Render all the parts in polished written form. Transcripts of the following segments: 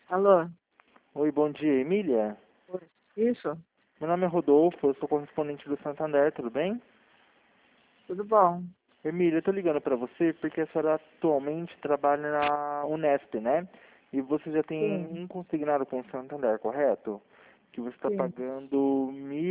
Alô? Oi, bom dia, Emília. Oi. Isso? Meu nome é Rodolfo, eu sou correspondente do Santander, tudo bem? Tudo bom? Emília, eu tô ligando pra você porque a senhora atualmente trabalha na Unesp, né? E você já tem Sim, um consignado com o Santander, correto? Que você está sim. pagando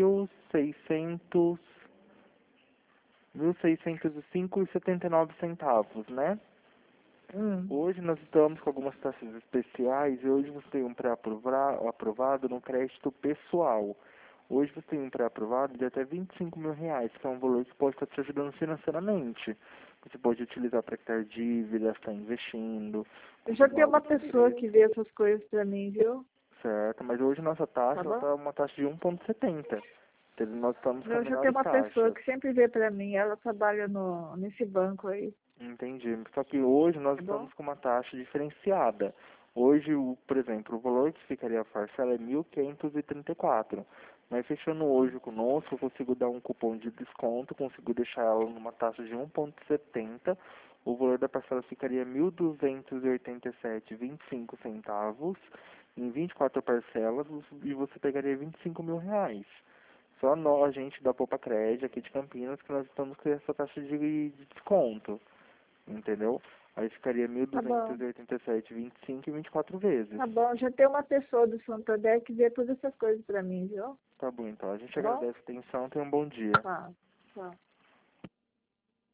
1.605,79 né? Hum. Hoje nós estamos com algumas taxas especiais e hoje você tem um pré-aprovado no crédito pessoal. Hoje você tem um pré-aprovado de até R$ 25.000, que é um valor que pode estar te ajudando financeiramente. Você pode utilizar para quitar dívidas, estar investindo, Eu já comprar tenho algo uma de pessoa interesse, que vê essas coisas pra mim, viu? certo? Mas hoje nossa Tá taxa bom? está uma taxa de 1,70. Nós estamos com Eu já tenho menores uma pessoa taxas. que sempre vê pra mim. Ela trabalha nesse banco aí. Entendi. Só que hoje nós Tá bom? estamos com uma taxa diferenciada. Hoje, por exemplo, o valor que ficaria a parcela é 1.534. Mas fechando hoje conosco, eu consigo dar um cupom de desconto, consigo deixar ela numa taxa de 1,70. O valor da parcela ficaria 1.287,25 em 24 parcelas e você pegaria R$ 25.000. Só nós, a gente da Poupa Crédito aqui de Campinas, que nós estamos com essa taxa de desconto. Entendeu? Aí ficaria mil Tá bom. duzentos e oitenta e sete vinte e cinco e 24 vezes. Tá bom. Já tem uma pessoa do Santander que vê todas essas coisas pra mim, viu? Tá bom, então. A gente Tá bom? agradece a atenção. Tenha um bom dia. Tá. Tá.